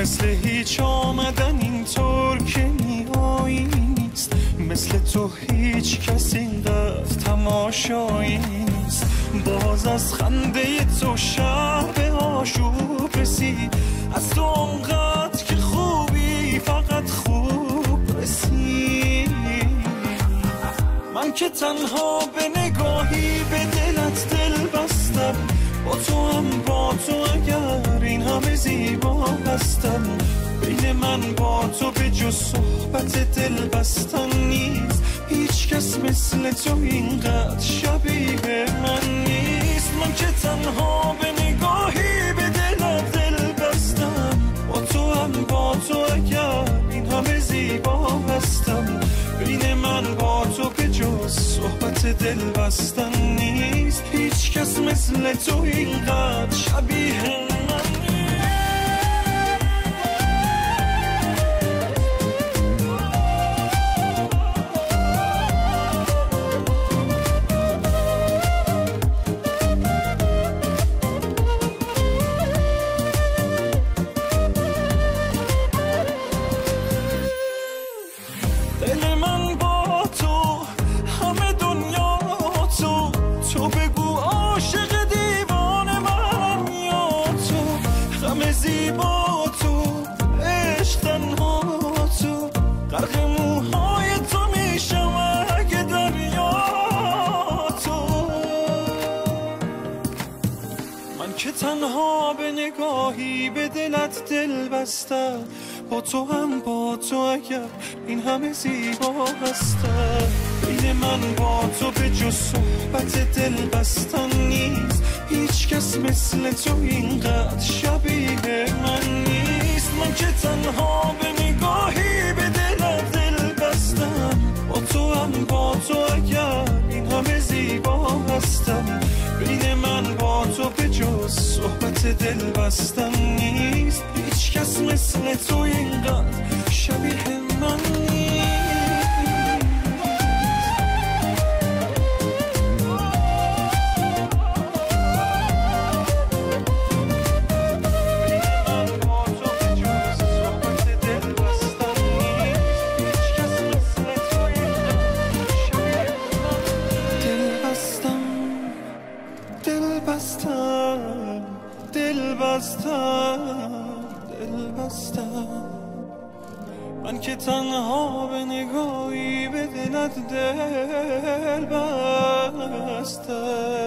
مثل هیچ آمدن اینطور که میایی نیست، مثل تو هیچ کس اینقدر تماشایی نیست. باز از خنده تو شب آشوب رسید، از تو اونقدر که خوبی فقط خوب رسید. من که تنها به نگاهی به دلت دل بستم، با تو هم با تو اگر این همه زیبا هستم. بین من با تو به جز صحبت دل بستن نیست، هیچ کس مثل تو اینقدر شبیه من نیست. من که تنها به نگاهی به دلت دل بستم، با تو هم با تو اگر این همه زیبا هستم. بین من با تو به جز صحبت دل بستن نیست، هیچ کس مثل تو اینقدر شبیه من نیست. زیبا تو عشق تنها تو، غرق موهای تو میشم اگه دریا تو. من که تنها به نگاهی به دلت دل بستم، با تو هم با تو اگر این همه زیبا هستم. بین من با تو به جز صحبت دل بستن نیست، هیچ کس مثل تو اینقدر شبیه من نیست. من که تنها به نگاهی به دلت دل بستم، با تو هم با تو اگر این همه زیبا هستم. بین من با تو به جز صحبت دل بستن نیست، هیچ کس مثل تو اینقدر شبیه من نیست. دل بستم من که تنها به نگاهی به دلت دل بستم.